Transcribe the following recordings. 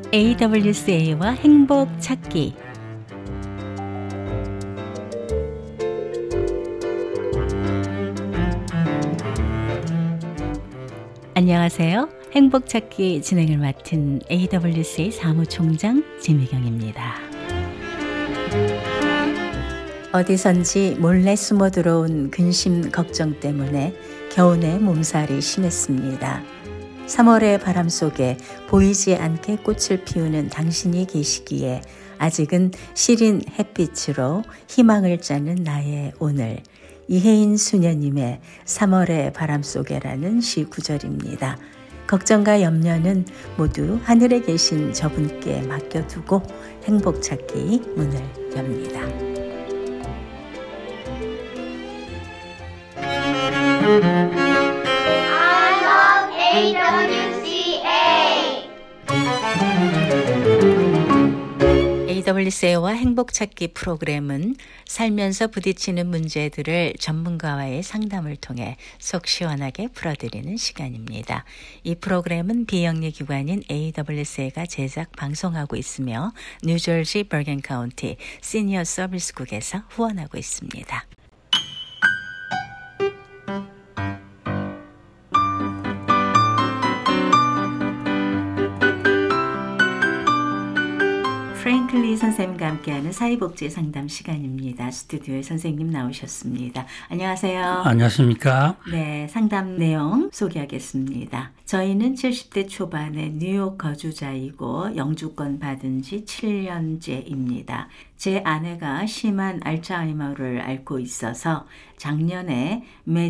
AWCA와 행복 찾기. 안녕하세요. 행복 찾기 진행을 맡은 AWCA 사무총장 진미경입니다. 어디선지 몰래 숨어 들어온 근심 걱정 때문에 겨우내 몸살이 심했습니다. 3월의 바람 속에 보이지 않게 꽃을 피우는 당신이 계시기에 아직은 시린 햇빛으로 희망을 짜는 나의 오늘. 이혜인 수녀님의 3월의 바람 속에라는 시 구절입니다. 걱정과 염려는 모두 하늘에 계신 저분께 맡겨두고 행복 찾기 문을 엽니다. AWCA와 행복 찾기 프로그램은 살면서 부딪히는 문제들을 전문가와의 상담을 통해 속 시원하게 풀어드리는 시간입니다. 이 프로그램은 비영리 기관인 AWCA가 제작 방송하고 있으며 뉴저지 버건 카운티 시니어 서비스국에서 후원하고 있습니다. 프랭클리 선생님과 함께하는 사회복지 상담 시간입니다. 스튜디오에 선생님 나오셨습니다. 안녕하세요. 안녕하십니까? 네, 상담 내용 소개하겠습니다. 저희는 70대 초반의 뉴욕 거주자이고 영주권 받은 지 7년째입니다. 제 아내가 심한 알츠하이머를 앓고 있어서 작년에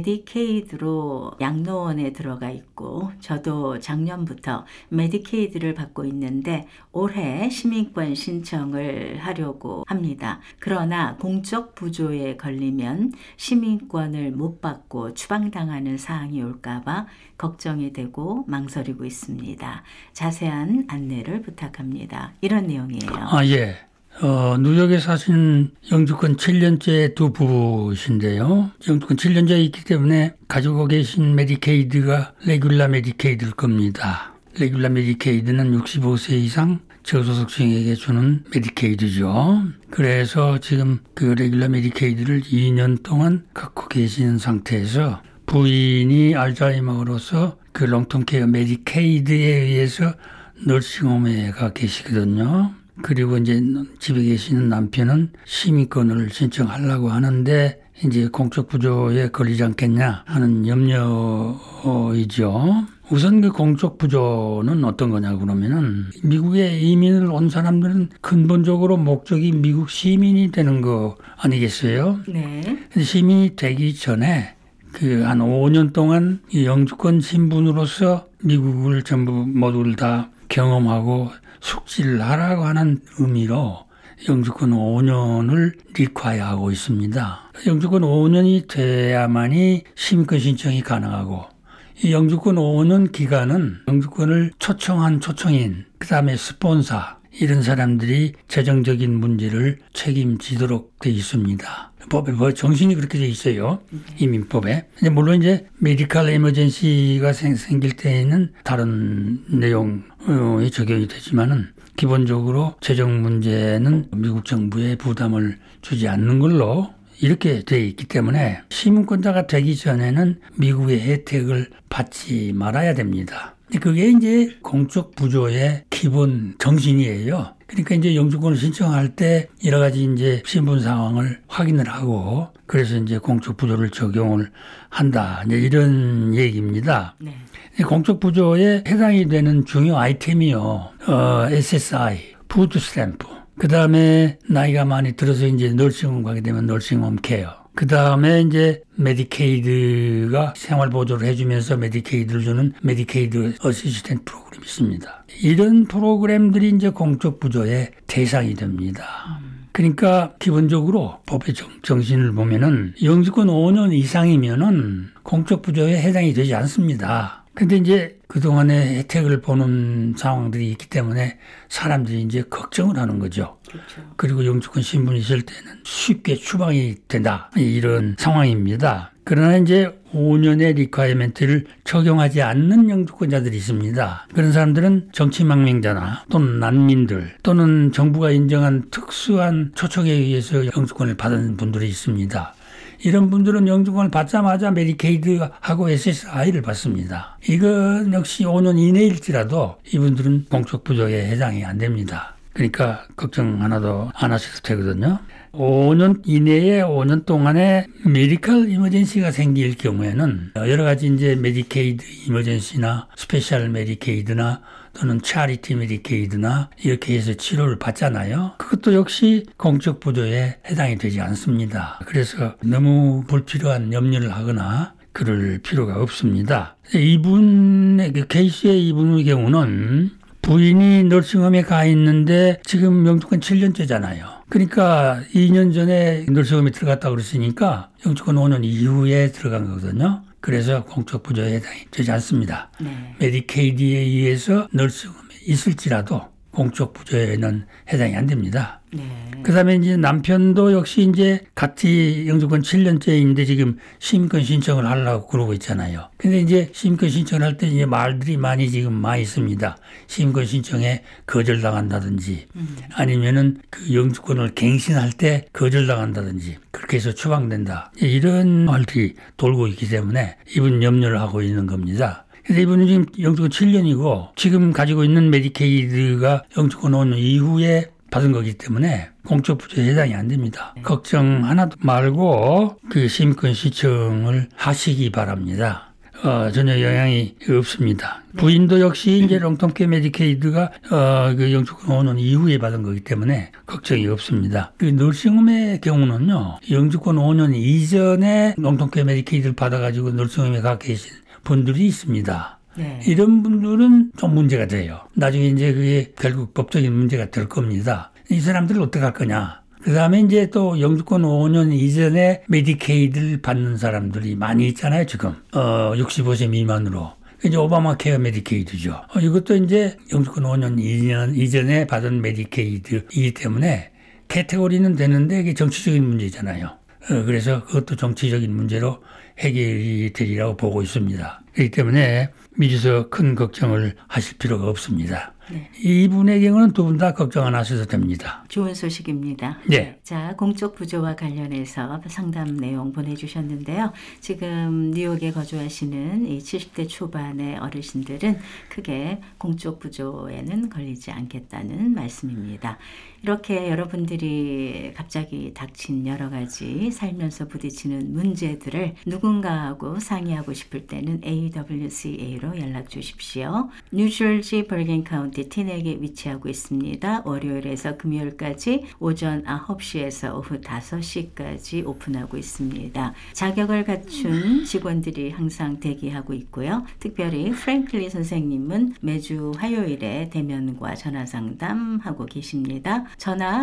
메디케이드로 양로원에 들어가 있고 저도 작년부터 메디케이드를 받고 있는데 올해 시민권 신청을 하려고 합니다. 그러나 공적 부조에 걸리면 시민권을 못 받고 추방당하는 사항이 올까봐 걱정이 되고 망설이고 있습니다. 자세한 안내를 부탁합니다. 이런 내용이에요. 예. 뉴욕에 사신 영주권 7년째 두 부부신데요. 영주권 7년째 있기 때문에 가지고 계신 메디케이드가 레귤라 메디케이드일 겁니다. 레귤라 메디케이드는 65세 이상 저소득층에게 주는 메디케이드죠. 그래서 지금 그 레귤라 메디케이드를 2년 동안 갖고 계시는 상태에서 부인이 알츠하이머로서 그 롱텀 케어 메디케이드에 의해서 너싱홈에 가 계시거든요. 그리고 이제 집에 계시는 남편은 시민권을 신청하려고 하는데 이제 공적 부조에 걸리지 않겠냐 하는 염려이죠. 우선 그 공적 부조는 어떤 거냐 그러면은 미국에 이민을 온 사람들은 근본적으로 목적이 미국 시민이 되는 거 아니겠어요? 네. 시민이 되기 전에 그 한 5년 동안 이 영주권 신분으로서 미국을 전부 모두를 다 경험하고 숙지를 하라고 하는 의미로 영주권 5년을 리콰이어하고 있습니다. 영주권 5년이 돼야만이 시민권 신청이 가능하고 이 영주권 5년 기간은 영주권을 초청한 초청인 그다음에 스폰서 이런 사람들이 재정적인 문제를 책임지도록 돼 있습니다. 법에 정신이 그렇게 돼 있어요. 이민법에. 물론 이제 메디컬 에머전시가 생길 때에는 다른 내용이 적용이 되지만은 기본적으로 재정 문제는 미국 정부에 부담을 주지 않는 걸로 이렇게 돼 있기 때문에 시민권자가 되기 전에는 미국의 혜택을 받지 말아야 됩니다. 그게 이제 공적 부조의 기본 정신이에요. 그러니까 이제 영주권을 신청할 때 여러 가지 이제 신분 상황을 확인을 하고 그래서 이제 공적 부조를 적용을 한다. 이제 이런 얘기입니다. 네. 공적 부조에 해당이 되는 중요 아이템이요. SSI, 푸드 스탬프. 그 다음에 나이가 많이 들어서 이제 널싱홈 가게 되면 널싱홈 케어. 그 다음에 이제 메디케이드가 생활보조를 해주면서 메디케이드를 주는 메디케이드 어시스턴트 프로그램이 있습니다. 이런 프로그램들이 이제 공적 부조의 대상이 됩니다. 그러니까 기본적으로 법의 정신을 보면은 영주권 5년 이상이면은 공적 부조에 해당이 되지 않습니다. 근데 이제 그동안의 혜택을 보는 상황들이 있기 때문에 사람들이 이제 걱정을 하는 거죠. 그렇죠. 그리고 영주권 신분이 있을 때는 쉽게 추방이 된다. 이런 상황입니다. 그러나 이제 5년의 리ኳ이어멘트를 적용하지 않는 영주권자들이 있습니다. 그런 사람들은 정치망명자나 또는 난민들 또는 정부가 인정한 특수한 초청에 의해서 영주권을 받은 분들이 있습니다. 이런 분들은 영주권을 받자마자 메디케이드하고 SSI를 받습니다. 이건 역시 5년 이내일지라도 이분들은 공적부조에 해당이 안 됩니다. 그러니까 걱정 하나도 안 하셔도 되거든요. 5년 이내에 5년 동안에 메디컬 이머전시가 생길 경우에는 여러 가지 이제 메디케이드 이머전시나 스페셜 메디케이드나 또는 차리티 메디케이드나 이렇게 해서 치료를 받잖아요. 그것도 역시 공적 부조에 해당이 되지 않습니다. 그래서 너무 불필요한 염려를 하거나 그럴 필요가 없습니다. 이분의 그 케이스의 이분의 경우는 부인이 너싱홈에 가 있는데 지금 영주권 7년째잖아요. 그러니까 2년 전에 너싱홈에 들어갔다고 그랬으니까 영주권 5년 이후에 들어간 거거든요. 그래서 공적 부조에 해당이 되지 않습니다. 네. 메디케이드에 의해서 너싱홈에 있을지라도 공적 부조에는 해당이 안 됩니다. 네. 그 다음에 이제 남편도 역시 이제 같이 영주권 7년째인데 지금 시민권 신청을 하려고 그러고 있잖아요. 근데 이제 시민권 신청을 할 때 이제 말들이 많이 있습니다. 시민권 신청에 거절당한다든지 아니면은 그 영주권을 갱신할 때 거절당한다든지 그렇게 해서 추방된다. 이런 말들이 돌고 있기 때문에 이분 염려를 하고 있는 겁니다. 근데 이분은 지금 영주권 7년이고 지금 가지고 있는 메디케이드가 영주권 5년 이후에 받은 거기 때문에 공적 부조에 해당이 안 됩니다. 네. 걱정 하나도 말고 그 시민권 신청을 하시기 바랍니다. 전혀 영향이 없습니다. 네. 부인도 역시 이제 롱텀케어 메디케이드가 그 영주권 5년 이후에 받은 거기 때문에 걱정이 없습니다. 그 너싱홈의 경우는요, 영주권 5년 이전에 롱텀케어 메디케이드를 받아가지고 너싱홈에 가 계신 분들이 있습니다. 네. 이런 분들은 좀 문제가 돼요. 나중에 이제 그게 결국 법적인 문제가 될 겁니다. 이 사람들을 어떻게 할 거냐. 그 다음에 이제 또 영주권 5년 이전에 메디케이드를 받는 사람들이 많이 있잖아요, 지금. 65세 미만으로. 이제 오바마 케어 메디케이드죠. 이것도 이제 영주권 5년 이전에 받은 메디케이드이기 때문에 카테고리는 되는데 이게 정치적인 문제잖아요. 그래서 그것도 정치적인 문제로 해결이 되리라고 보고 있습니다. 그렇기 때문에 미리서 큰 걱정을 하실 필요가 없습니다. 네. 이분의 경우는 두 분 다 걱정 안 하셔도 됩니다. 좋은 소식입니다. 네. 자, 공적 부조와 관련해서 상담 내용 보내주셨는데요. 지금 뉴욕에 거주하시는 이 70대 초반의 어르신들은 크게 공적 부조에는 걸리지 않겠다는 말씀입니다. 이렇게 여러분들이 갑자기 닥친 여러 가지 살면서 부딪히는 문제들을 누군가하고 상의하고 싶을 때는 AWCA로 연락 주십시오. 뉴저지 버긴 카운티 티넥에 위치하고 있습니다. 월요일에서 금요일까지 오전 9시에서 오후 5시까지 오픈하고 있습니다. 자격을 갖춘 직원들이 항상 대기하고 있고요. 특별히 프랭클리 선생님은 매주 화요일에 대면과 전화 상담하고 계십니다. 전화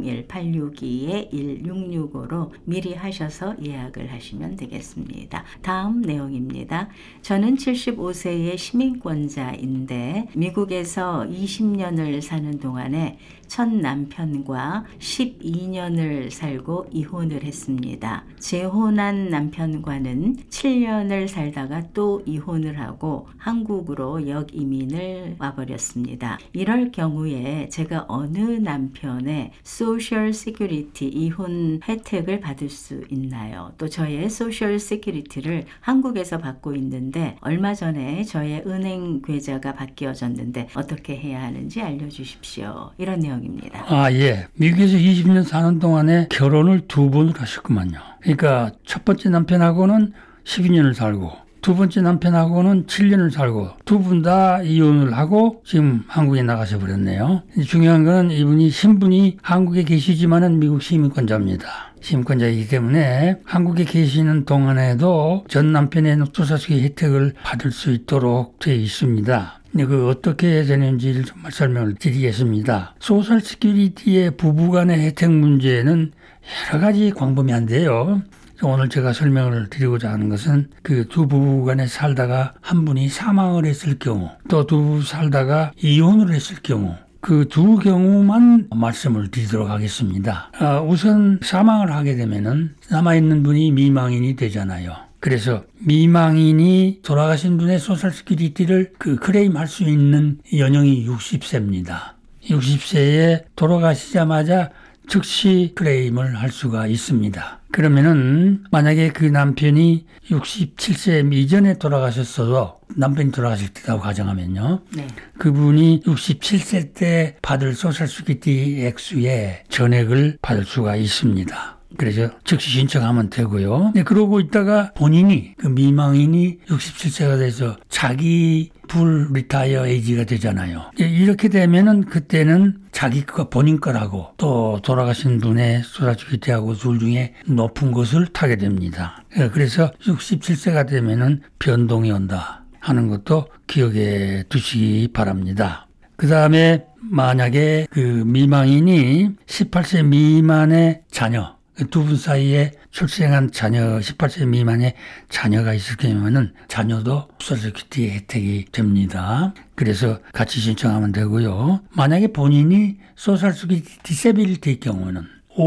201-862-1665로 미리 하셔서 예약을 하시면 되겠습니다. 다음 내용입니다. 저는 75세의 시민권자인데 미국에서 20년을 사는 동안에 첫 남편과 12년을 살고 이혼을 했습니다. 재혼한 남편과는 7년을 살다가 또 이혼을 하고 한국으로 역이민을 와버렸습니다. 이럴 경우에 제가 어느 남편의 소셜 시큐리티 이혼 혜택을 받을 수 있나요? 또 저의 소셜 시큐리티를 한국에서 받고 있는데 얼마 전에 저의 은행 계좌가 바뀌어졌는데 어떻게 해야 하는지 알려주십시오. 이런 내용입니다. 예. 미국에서 20년 사는 동안에 결혼을 2번을 하셨구만요. 그러니까 첫 번째 남편하고는 12년을 살고 두 번째 남편하고는 7년을 살고 두 분 다 이혼을 하고 지금 한국에 나가셔 버렸네요. 중요한 건 이분이 신분이 한국에 계시지만은 미국 시민권자입니다. 시민권자이기 때문에 한국에 계시는 동안에도 전 남편의 노조사수의 혜택을 받을 수 있도록 되어 있습니다. 그 어떻게 되는지를 좀 설명을 드리겠습니다. 소셜 시큐리티의 부부간의 혜택 문제는 여러 가지 광범위한데요. 오늘 제가 설명을 드리고자 하는 것은 그 두 부부 간에 살다가 한 분이 사망을 했을 경우 또 두 부부 살다가 이혼을 했을 경우 그 두 경우만 말씀을 드리도록 하겠습니다. 우선 사망을 하게 되면은 남아있는 분이 미망인이 되잖아요. 그래서 미망인이 돌아가신 분의 소셜 시큐리티를 클레임할 수 있는 연령이 60세입니다. 60세에 돌아가시자마자 즉시 클레임을 할 수가 있습니다. 그러면은 만약에 그 남편이 67세 이전에 돌아가셨어도 남편이 돌아가실 때라고 가정하면요. 네. 그분이 67세 때 받을 소셜 시큐리티 액수의 전액을 받을 수가 있습니다. 그래서 즉시 신청하면 되고요. 네, 그러고 있다가 본인이 그 미망인이 67세가 돼서 자기 풀 리타이어 에이지가 되잖아요. 이렇게 되면은 그때는 자기 거 본인 거라고 또 돌아가신 분의 소셜시큐리티하고 둘 중에 높은 것을 타게 됩니다. 그래서 67세가 되면은 변동이 온다 하는 것도 기억해 두시기 바랍니다. 그 다음에 만약에 그 미망인이 18세 미만의 자녀 두 분 사이에 출생한 자녀, 18세 미만의 자녀가 있을 경우에는 자녀도 소셜시큐리티 혜택이 됩니다. 그래서 같이 신청하면 되고요. 만약에 본인이 소셜시큐리티 디세빌리티일 경우는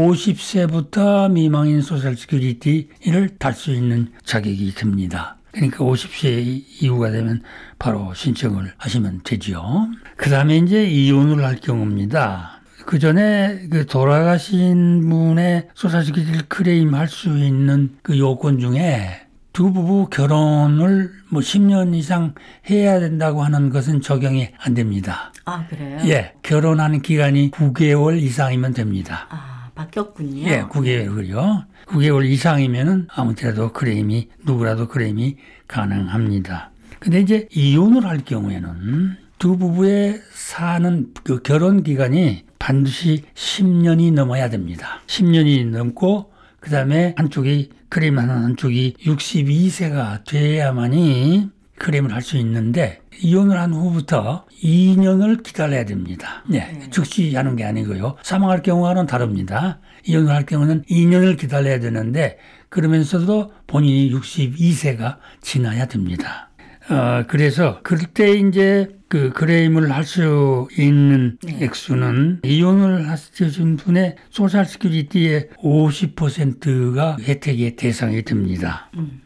50세부터 미망인 소셜시큐리티를 탈 수 있는 자격이 됩니다. 그러니까 50세 이후가 되면 바로 신청을 하시면 되죠. 그 다음에 이제 이혼을 할 경우입니다. 그 전에 그 돌아가신 분의 소셜시큐리티를 클레임할 수 있는 그 요건 중에 두 부부 결혼을 10년 이상 해야 된다고 하는 것은 적용이 안 됩니다. 아, 그래요? 예, 결혼하는 기간이 9개월 이상이면 됩니다. 아, 바뀌었군요. 예, 9개월이요. 9개월 이상이면은 아무 때라도 누구라도 클레임이 가능합니다. 근데 이제 이혼을 할 경우에는 두 부부의 사는 그 결혼 기간이 반드시 10년이 넘어야 됩니다. 10년이 넘고 그다음에 클레임하는 한쪽이 62세가 돼야만이 클레임을 할 수 있는데 이혼을 한 후부터 2년을 기다려야 됩니다. 네, 즉시 하는 게 아니고요. 사망할 경우와는 다릅니다. 이혼을 할 경우는 2년을 기다려야 되는데 그러면서도 본인이 62세가 지나야 됩니다. 그래서 그때 이제 그 클레임을 할 수 있는 액수는 이혼을 하신 분의 소셜 시큐리티의 50%가 혜택의 대상이 됩니다.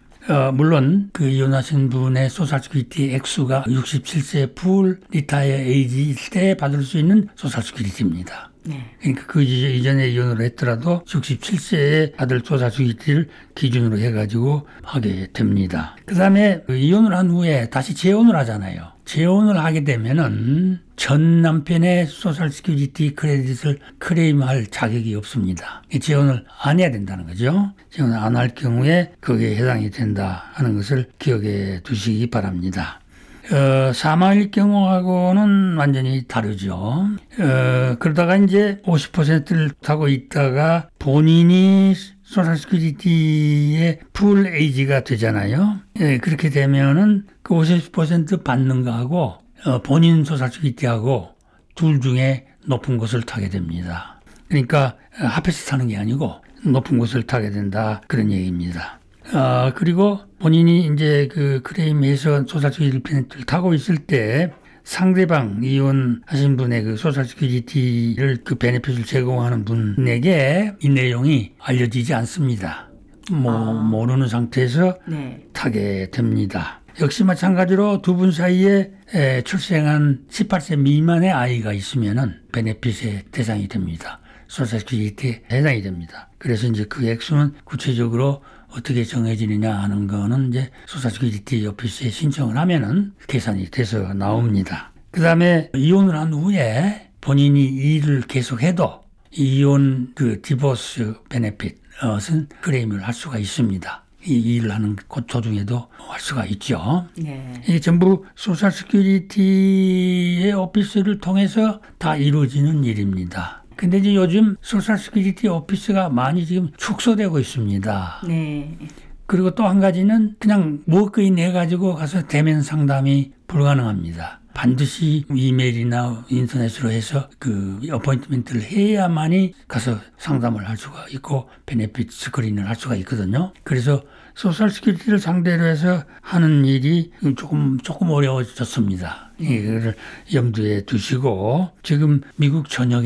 물론 그 이혼하신 분의 소셜 시큐리티 액수가 67세 풀 리타이어 에이지일 때 받을 수 있는 소셜 시큐리티입니다. 네. 그러니까 그 이전에 이혼을 했더라도 67세에 받을 소셜 시큐리티를 기준으로 해가지고 하게 됩니다. 그 다음에 이혼을 한 후에 다시 재혼을 하잖아요. 재혼을 하게 되면은 전 남편의 소셜 시큐리티 크레딧을 클레임할 자격이 없습니다. 재혼을 안 해야 된다는 거죠. 재혼을 안 할 경우에 거기에 해당이 된다 하는 것을 기억해 두시기 바랍니다. 사망일 경우하고는 완전히 다르죠. 그러다가 이제 50%를 타고 있다가 본인이 소셜 시큐리티의 풀 에이지가 되잖아요. 그렇게 되면은 그 50% 받는 거하고 본인 소셜 시큐리티하고 둘 중에 높은 것을 타게 됩니다. 그러니까 합해서 타는 게 아니고 높은 것을 타게 된다 그런 얘기입니다. 그리고 본인이 이제 그 클레임해서 소셜 시큐리티 베네핏을 타고 있을 때 상대방 이혼하신 분의 그 소셜 시큐리티를 그 베네핏을 제공하는 분에게 이 내용이 알려지지 않습니다. 모르는 상태에서 타게 됩니다. 역시 마찬가지로 두 분 사이에 출생한 18세 미만의 아이가 있으면은 베네핏의 대상이 됩니다. 소셜 시큐리티에 해당이 됩니다. 그래서 이제 그 액수는 구체적으로 어떻게 정해지느냐 하는 거는 이제 소셜 시큐리티 오피스에 신청을 하면은 계산이 돼서 나옵니다. 그 다음에 이혼을 한 후에 본인이 일을 계속해도 이혼 디보스 베네핏은 클레임을 할 수가 있습니다. 이 일을 하는 도중에도 할 수가 있죠. 네. 이게 전부 소셜 시큐리티의 오피스를 통해서 다 이루어지는 일입니다. 근데 이제 요즘 소셜 시큐리티 오피스가 많이 지금 축소되고 있습니다. 네. 그리고 또 한 가지는 그냥 워크인 해가지고 가서 대면 상담이 불가능합니다. 반드시 이메일이나 인터넷으로 해서 그 어포인트먼트를 해야만이 가서 상담을 할 수가 있고 베네핏 스크린을 할 수가 있거든요. 그래서 소셜 시큐리티를 상대로 해서 하는 일이 조금 어려워졌습니다. 이거를 염두에 두시고 지금 미국 전역에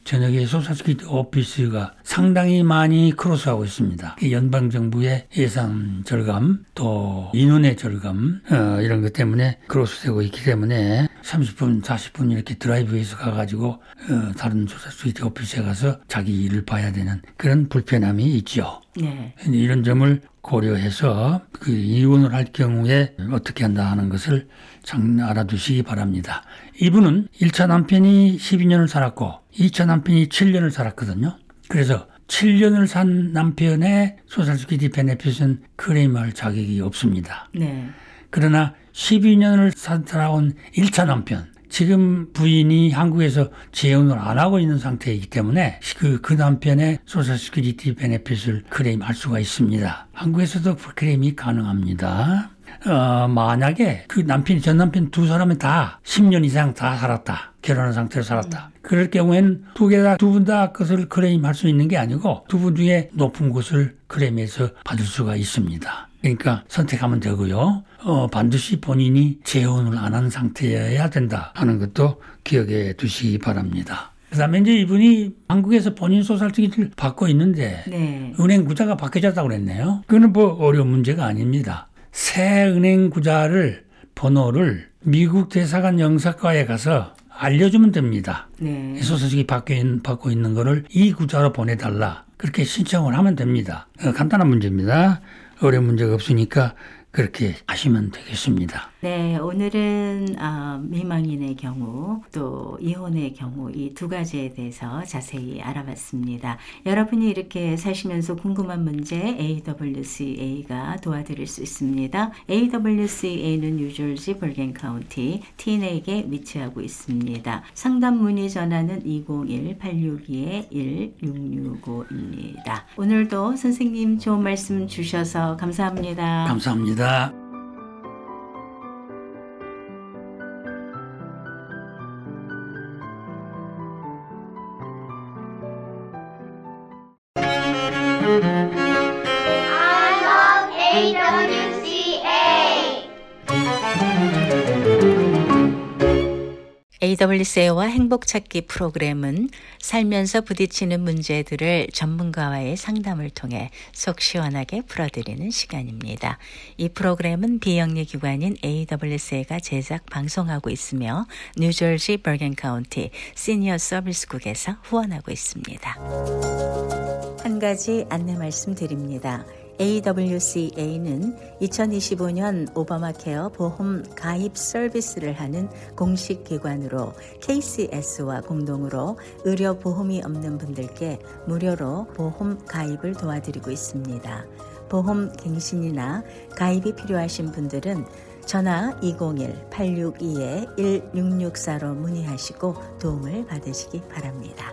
저녁에 소셜시큐리티 오피스가 상당히 많이 크로스하고 있습니다. 연방정부의 예산 절감, 또 인원의 절감 이런 것 때문에 크로스되고 있기 때문에 30분, 40분 이렇게 드라이브해서 가가지고 다른 소셜시큐리티 오피스에 가서 자기 일을 봐야 되는 그런 불편함이 있죠. 네. 이런 점을 고려해서 그 이혼을 할 경우에 어떻게 한다 하는 것을 잘 알아두시기 바랍니다. 이분은 1차 남편이 12년을 살았고 2차 남편이 7년을 살았거든요. 그래서 7년을 산 남편의 소셜시큐리티 베네핏은 클레임할 자격이 없습니다. 네. 그러나 12년을 살아온 1차 남편, 지금 부인이 한국에서 재혼을 안 하고 있는 상태이기 때문에 그 남편의 소셜시큐리티 베네핏을 클레임할 수가 있습니다. 한국에서도 클레임이 가능합니다. 만약에 그 전 남편 두 사람이 다 10년 이상 다 살았다. 결혼한 상태로 살았다. 그럴 경우에는 두 분 다 것을 클레임할 수 있는 게 아니고 두 분 중에 높은 곳을 클레임해서 받을 수가 있습니다. 그러니까 선택하면 되고요. 반드시 본인이 재혼을 안 한 상태여야 된다 하는 것도 기억해 두시기 바랍니다. 그다음에 이제 이분이 한국에서 본인 소셜시큐리티를 받고 있는데 네. 은행 구자가 바뀌어졌다고 그랬네요. 그건 뭐 어려운 문제가 아닙니다. 새 은행 구자를 번호를 미국 대사관 영사과에 가서 알려주면 됩니다. 네. 소셜시큐리티 받고 있는 거를 이 구자로 보내달라. 그렇게 신청을 하면 됩니다. 간단한 문제입니다. 어려운 문제가 없으니까 그렇게 하시면 되겠습니다. 네, 오늘은 미망인의 경우 또 이혼의 경우 이 두 가지에 대해서 자세히 알아봤습니다. 여러분이 이렇게 사시면서 궁금한 문제 AWCA가 도와드릴 수 있습니다. AWCA는 뉴저지 벌겐 카운티 티넥에 위치하고 있습니다. 상담 문의 전화는 201-862-1665입니다. 오늘도 선생님 좋은 말씀 주셔서 감사합니다. 감사합니다. I love AWCA. AWCA와 행복찾기 프로그램은 살면서 부딪히는 문제들을 전문가와의 상담을 통해 속 시원하게 풀어드리는 시간입니다. 이 프로그램은 비영리 기관인 AWCA가 제작 방송하고 있으며 뉴저지 버겐 카운티 시니어 서비스국에서 후원하고 있습니다. 한 가지 안내 말씀드립니다. AWCA는 2025년 오바마케어 보험 가입 서비스를 하는 공식 기관으로 KCS와 공동으로 의료 보험이 없는 분들께 무료로 보험 가입을 도와드리고 있습니다. 보험 갱신이나 가입이 필요하신 분들은 전화 201-862-1664로 문의하시고 도움을 받으시기 바랍니다.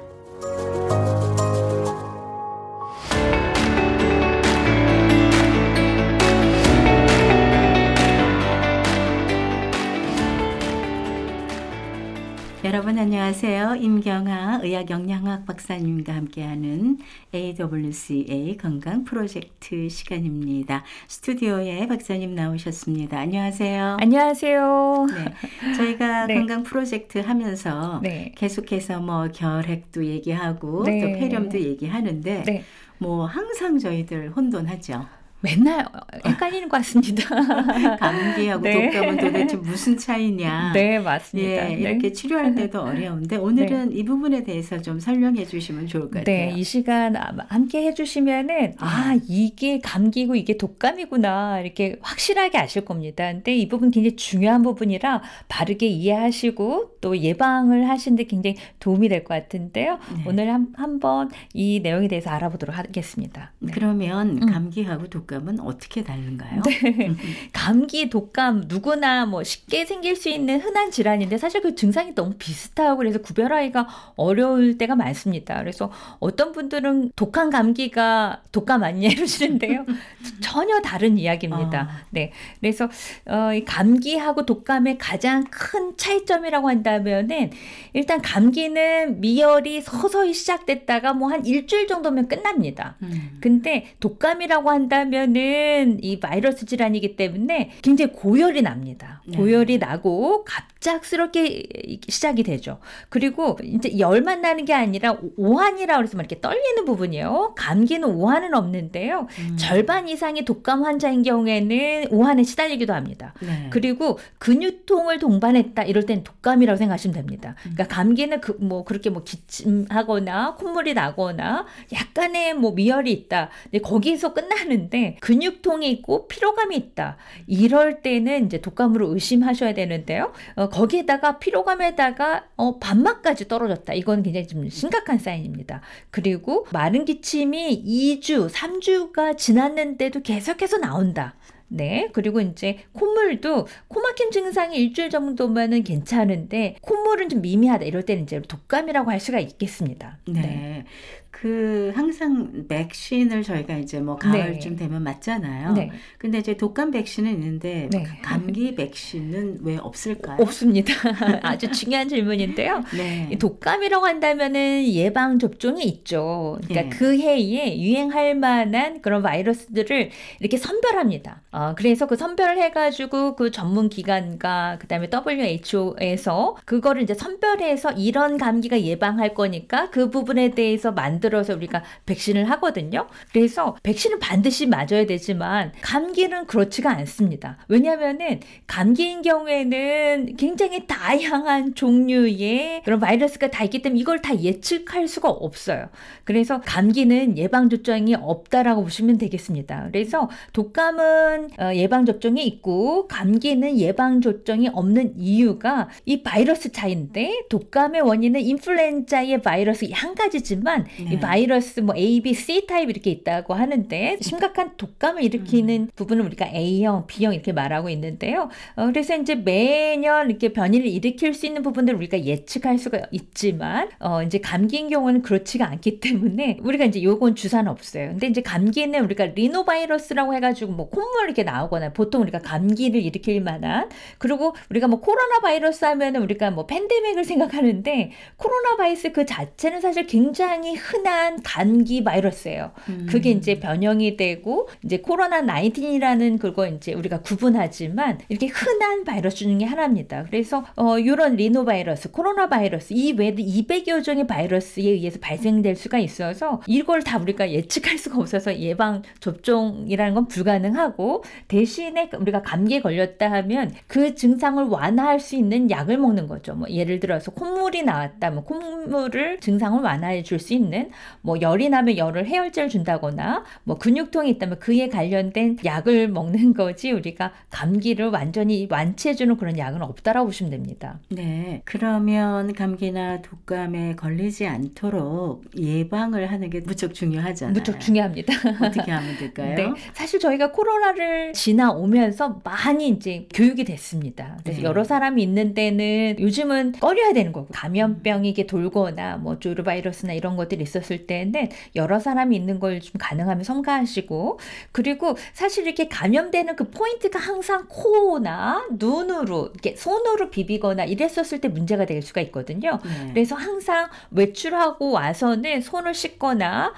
여러분 안녕하세요. 임경아 의학영양학 박사님과 함께하는 AWCA 건강 프로젝트 시간입니다. 스튜디오에 박사님 나오셨습니다. 안녕하세요. 안녕하세요. 네, 저희가 네. 건강 프로젝트 하면서 네. 계속해서 뭐 결핵도 얘기하고 네. 또 폐렴도 얘기하는데 네. 뭐 항상 저희들 혼돈하죠. 맨날 헷갈리는 것 같습니다. 감기하고 네. 독감은 도대체 무슨 차이냐. 네, 맞습니다. 예, 이렇게 네. 치료할 때도 어려운데 오늘은 이 부분에 대해서 좀 설명해 주시면 좋을 것 같아요. 네, 이 시간 함께 해주시면은 이게 감기고 이게 독감이구나 이렇게 확실하게 아실 겁니다. 근데 이 부분 굉장히 중요한 부분이라 바르게 이해하시고 또 예방을 하시는데 굉장히 도움이 될 것 같은데요. 네. 오늘 한번 이 내용에 대해서 알아보도록 하겠습니다. 네. 그러면 감기하고 독감은 어떻게 다른가요? 감기, 독감 누구나 뭐 쉽게 생길 수 있는 흔한 질환인데 사실 그 증상이 너무 비슷하고 그래서 구별하기가 어려울 때가 많습니다. 그래서 어떤 분들은 독한 감기가 독감 아니냐 이러시는데요. 전혀 다른 이야기입니다. 네, 그래서 이 감기하고 독감의 가장 큰 차이점이라고 한다면은 일단 감기는 미열이 서서히 시작됐다가 뭐 한 일주일 정도면 끝납니다. 근데 독감이라고 한다면 되면은 이 바이러스 질환이기 때문에 굉장히 고열이 납니다. 네. 고열이 나고 갑작스럽게 시작이 되죠. 그리고 이제 열만 나는 게 아니라 오한이라고 해서 막 이렇게 떨리는 부분이에요. 감기는 오한은 없는데요. 절반 이상의 독감 환자인 경우에는 오한에 시달리기도 합니다. 네. 그리고 근육통을 동반했다 이럴 땐 독감이라고 생각하시면 됩니다. 그러니까 감기는 그렇게 기침하거나 콧물이 나거나 약간의 미열이 있다. 근데 거기서 끝나는데 근육통이 있고 피로감이 있다. 이럴 때는 이제 독감으로 의심하셔야 되는데요. 거기에다가 피로감에다가 밤맛까지 떨어졌다. 이건 굉장히 좀 심각한 사인입니다. 그리고 마른 기침이 2주, 3주가 지났는데도 계속해서 나온다. 네. 그리고 이제 콧물도 코막힘 증상이 일주일 정도면은 괜찮은데 콧물은 좀 미미하다. 이럴 때는 이제 독감이라고 할 수가 있겠습니다. 네. 항상 백신을 저희가 이제 가을쯤 되면 맞잖아요. 네. 근데 이제 독감 백신은 있는데 네. 감기 백신은 왜 없을까요? 없습니다. 아주 중요한 질문인데요. 네. 이 독감이라고 한다면은 예방 접종이 있죠. 그러니까 네. 그 해에 유행할 만한 그런 바이러스들을 이렇게 선별합니다. 그래서 그 선별을 해가지고 그 전문 기관과 그다음에 WHO에서 그거를 이제 선별해서 이런 감기가 예방할 거니까 그 부분에 대해서 만들어서 우리가 백신을 하거든요. 그래서 백신은 반드시 맞아야 되지만 감기는 그렇지가 않습니다. 왜냐하면은 감기인 경우에는 굉장히 다양한 종류의 그런 바이러스가 다 있기 때문에 이걸 다 예측할 수가 없어요. 그래서 감기는 예방접종이 없다라고 보시면 되겠습니다. 그래서 독감은 예방접종이 있고 감기는 예방접종이 없는 이유가 이 바이러스 차이인데 독감의 원인은 인플루엔자의 바이러스 한 가지지만 네. 이 바이러스 A, B, C 타입 이렇게 있다고 하는데 심각한 독감을 일으키는 부분을 우리가 A형, B형 이렇게 말하고 있는데요. 그래서 이제 매년 이렇게 변이를 일으킬 수 있는 부분들을 우리가 예측할 수가 있지만 이제 감기인 경우는 그렇지가 않기 때문에 우리가 이제 요건 주사는 없어요. 근데 이제 감기는 우리가 리노바이러스라고 해가지고 콧물 이렇게 나오거나 보통 우리가 감기를 일으킬 만한 그리고 우리가 코로나 바이러스 하면은 우리가 팬데믹을 생각하는데 코로나 바이러스 그 자체는 사실 굉장히 흔한 감기 바이러스예요. 그게 이제 변형이 되고 이제 코로나 19이라는 그거 이제 우리가 구분하지만 이렇게 흔한 바이러스 중에 하나입니다. 그래서 이런 리노바이러스, 코로나 바이러스 이 외에도 200여 종의 바이러스에 의해서 발생될 수가 있어서 이걸 다 우리가 예측할 수가 없어서 예방 접종이라는 건 불가능하고 대신에 우리가 감기에 걸렸다 하면 그 증상을 완화할 수 있는 약을 먹는 거죠. 예를 들어서 콧물이 나왔다면 콧물을 증상을 완화해 줄 수 있는 열이 나면 열을 해열제를 준다거나 근육통이 있다면 그에 관련된 약을 먹는 거지 우리가 감기를 완전히 완치해주는 그런 약은 없다라고 보시면 됩니다. 네. 그러면 감기나 독감에 걸리지 않도록 예방을 하는 게 무척 중요하잖아요. 무척 중요합니다. 어떻게 하면 될까요? 네. 사실 저희가 코로나를 지나오면서 많이 이제 교육이 됐습니다. 그래서 네. 여러 사람이 있는 데는 요즘은 꺼려야 되는 거고 감염병이 이게 돌거나 조르바이러스나 이런 것들이 있었을 때는 여러 사람이 있는 걸 좀 가능하면 삼가하시고 그리고 사실 이렇게 감염되는 그 포인트가 항상 코나 눈으로 이렇게 손으로 비비거나 이랬었을 때 문제가 될 수가 있거든요. 네. 그래서 항상 외출하고 와서는 손을 씻거나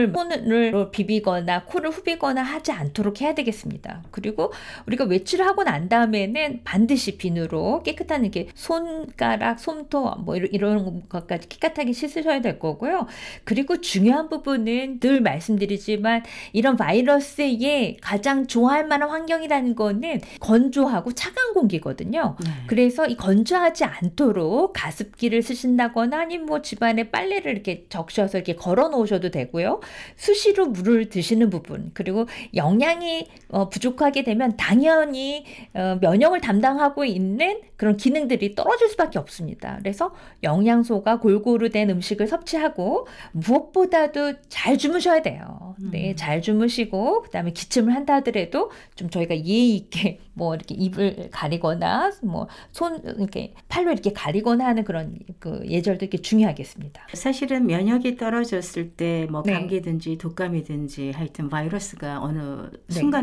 손을 비비거나 코를 후비거나 하지 않도록 해야 되겠습니다. 그리고 우리가 외출하고 난 다음에는 반드시 비누로 깨끗한 이렇게 손가락, 솜터 이런 것까지 깨끗하게 씻으셔야 될 거고요. 그리고 중요한 부분은 늘 말씀드리지만 이런 바이러스에 가장 좋아할 만한 환경이라는 거는 건조하고 차가운 공기거든요. 네. 그래서 이 건조하지 않도록 가습기를 쓰신다거나 아니면 집안에 빨래를 이렇게 적셔서 이렇게 걸어 놓으셔도 되고요. 수시로 물을 드시는 부분 그리고 영양이 부족하게 되면 당연히 면역을 담당하고 있는 그런 기능들이 떨어질 수밖에 없습니다. 그래서 영양소가 골고루 된 음식을 섭취하고 무엇보다도 잘 주무셔야 돼요. 네, 잘 주무시고 그다음에 기침을 한다 하더라도 좀 저희가 예의 있게 이렇게 입을 가리거나 손 이렇게 팔로 이렇게 가리거나 하는 그런 그 예절도 이렇게 중요하겠습니다. 사실은 면역이 떨어졌을 때 네. 감기든지 독감이든지 하여튼 바이러스가 어느 네. 순간에 확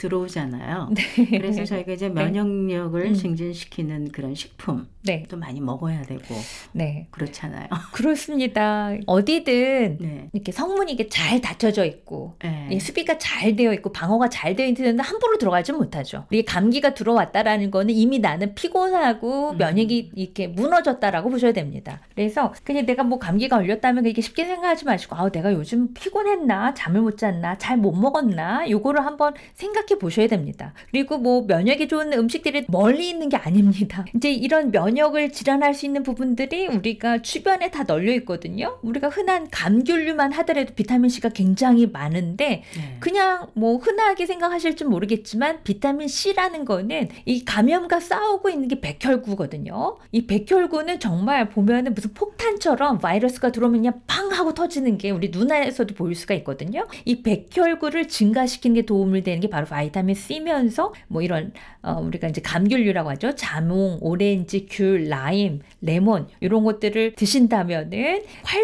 들어오잖아요. 그래서 저희가 이제 면역력을 증진시키는 그런 식품 네. 또 많이 먹어야 되고 네. 그렇잖아요. 그렇습니다. 어디든 네. 이렇게 성문이 이게 잘 닫혀져 있고 네. 이 수비가 잘 되어 있고 방어가 잘 되어 있는데 함부로 들어가지 못하죠. 이게 감기가 들어왔다라는 거는 이미 나는 피곤하고 면역이 이렇게 무너졌다라고 보셔야 됩니다. 그래서 그냥 내가 뭐 감기가 걸렸다면 이렇게 쉽게 생각하지 마시고 내가 요즘 피곤했나? 잠을 못 잤나? 잘 못 먹었나? 요거를 한번 생각해 보셔야 됩니다. 그리고 뭐 면역이 좋은 음식들이 멀리 있는 게 아닙니다. 이제 이런 면역을 질환할 수 있는 부분들이 우리가 주변에 다 널려 있거든요. 우리가 흔한 감귤류만 하더라도 비타민C가 굉장히 많은데 네. 그냥 뭐 흔하게 생각하실지 모르겠지만 비타민C라는 거는 이 감염과 싸우고 있는 게 백혈구거든요. 이 백혈구는 정말 보면은 무슨 폭탄처럼 바이러스가 들어오면 그냥 팡 하고 터지는 게 우리 눈에서도 보일 수가 있거든요. 이 백혈구를 증가시키는 게 도움을 되는 게 바로 바이타민 C면서 뭐 이런 우리가 이제 감귤류라고 하죠. 자몽, 오렌지, 귤, 라임, 레몬 이런 것들을 드신다면은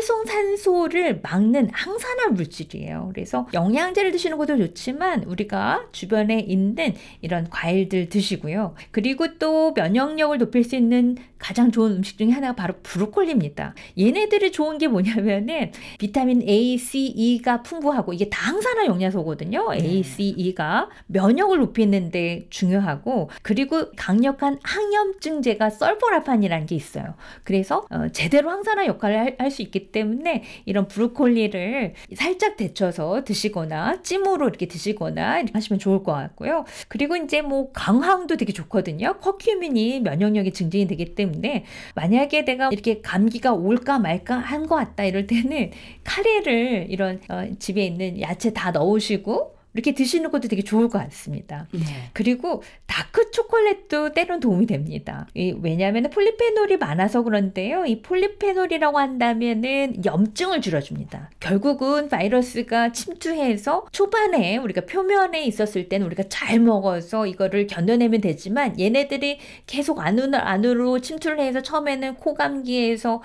활성산소를 막는 항산화 물질이에요. 그래서 영양제를 드시는 것도 좋지만 우리가 주변에 있는 이런 과일들 드시고요. 그리고 또 면역력을 높일 수 있는 가장 좋은 음식 중에 하나가 바로 브로콜리입니다. 얘네들이 좋은 게 뭐냐면은 비타민 A, C, E가 풍부하고 이게 다 항산화 영양소거든요. A, C, E가 면역을 높이는 데 중요하고 그리고 강력한 항염증제가 설포라판이라는 게 있어요. 그래서 제대로 항산화 역할을 할 수 있기 때문에 이런 브로콜리를 살짝 데쳐서 드시거나 찜으로 이렇게 드시거나 이렇게 하시면 좋을 것 같고요. 그리고 이제 뭐 강황도 되게 좋거든요. 커큐민이 면역력이 증진이 되기 때문에 만약에 내가 이렇게 감기가 올까 말까 한 것 같다 이럴 때는 카레를 이런 집에 있는 야채 다 넣으시고 이렇게 드시는 것도 되게 좋을 것 같습니다. 네. 그리고 다크 초콜릿도 때론 도움이 됩니다. 왜냐하면 폴리페놀이 많아서 그런데요. 이 폴리페놀이라고 한다면은 염증을 줄여줍니다. 결국은 바이러스가 침투해서 초반에 우리가 표면에 있었을 때는 우리가 잘 먹어서 이거를 견뎌내면 되지만 얘네들이 계속 안으로 침투를 해서 처음에는 코감기에서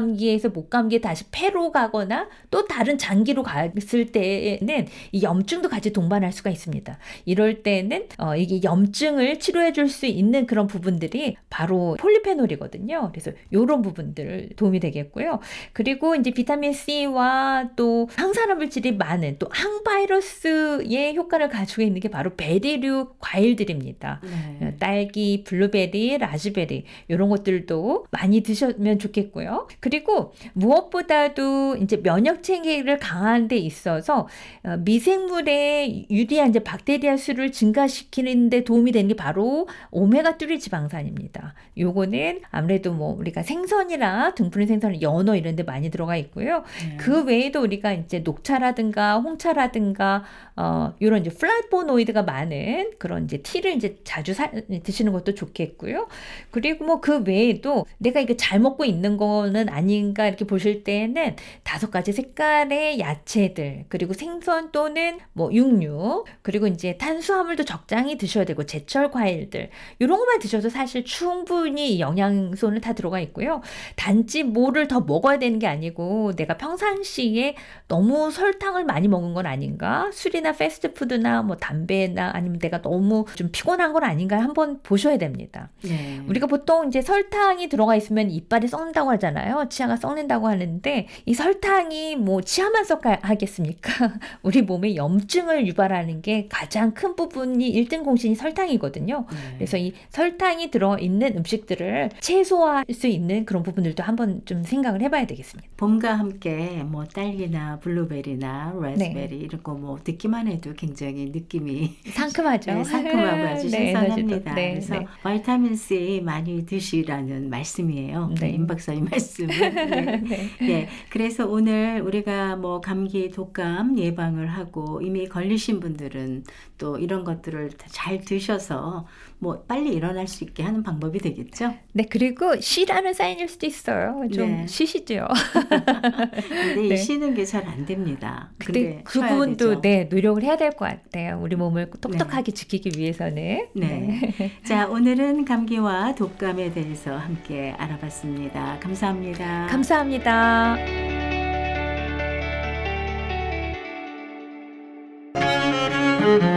목감기에 다시 폐로 가거나 또 다른 장기로 갔을 때는 이 염증도 같이 동반할 수가 있습니다. 이럴 때는 이게 염증을 치료해 줄 수 있는 그런 부분들이 바로 폴리페놀이거든요. 그래서 이런 부분들 도움이 되겠고요. 그리고 이제 비타민 C와 또 항산화 물질이 많은 또 항바이러스의 효과를 가지고 있는 게 바로 베리류 과일들입니다. 네. 딸기, 블루베리, 라즈베리 이런 것들도 많이 드시면 좋겠고요. 그리고 무엇보다도 이제 면역 체계를 강화하는 데 있어서 미생물의 유리한 이제 박테리아 수를 증가시키는 데 도움이 되는 게 바로 오메가3 지방산입니다. 요거는 아무래도 뭐 우리가 생선이나 등푸른 생선, 연어 이런 데 많이 들어가 있고요. 그 외에도 우리가 이제 녹차라든가 홍차라든가 이런 이제 플라보노이드가 많은 그런 이제 티를 이제 자주 드시는 것도 좋겠고요. 그리고 뭐 그 외에도 내가 이거 잘 먹고 있는 거는 아닌가 이렇게 보실 때는 5가지 색깔의 야채들 그리고 생선 또는 뭐 육류 그리고 이제 탄수화물도 적당히 드셔야 되고 제철 과일들 이런 것만 드셔도 사실 충분히 영양소는 다 들어가 있고요. 단지 뭐를 더 먹어야 되는 게 아니고 내가 평상시에 너무 설탕을 많이 먹은 건 아닌가? 술이나 패스트푸드나 뭐 담배나 아니면 내가 너무 좀 피곤한 건 아닌가 한번 보셔야 됩니다. 네. 우리가 보통 이제 설탕이 들어가 있으면 이빨이 썩는다고 하잖아요. 치아가 썩는다고 하는데 이 설탕이 뭐 치아만 썩하겠습니까? 우리 몸에 염증을 유발하는 게 가장 큰 부분이 1등 공신이 설탕이거든요. 그래서 이 설탕이 들어있는 음식들을 최소화할 수 있는 그런 부분들도 한번 좀 생각을 해봐야 되겠습니다. 봄과 함께 뭐 딸기나 블루베리나 라즈베리 이런 거 뭐 듣기만 해도 굉장히 느낌이 상큼하죠. 네, 상큼하고 아주 네, 신선합니다. 네, 그래서 네. 바이타민 C 많이 드시라는 말씀이에요. 네. 임 박사님 말씀은. 네. 네. 네, 그래서 오늘 우리가 뭐 감기, 독감 예방을 하고 이미 걸리신 분들은 또 이런 것들을 잘 드셔서 뭐 빨리 일어날 수 있게 하는 방법이 되겠죠. 네, 그리고 쉬라는 사인일 수도 있어요. 좀 네. 쉬시죠. 근데 네. 이 쉬는 게 잘 안 됩니다. 근데 그 쉬어야 부분도 되죠. 네, 노력을 해야 될 것 같아요. 우리 몸을 똑똑하게 지키기 위해서는. 네. 자, 오늘은 감기와 독감에 대해서 함께 알아봤습니다. 감사합니다. 감사합니다.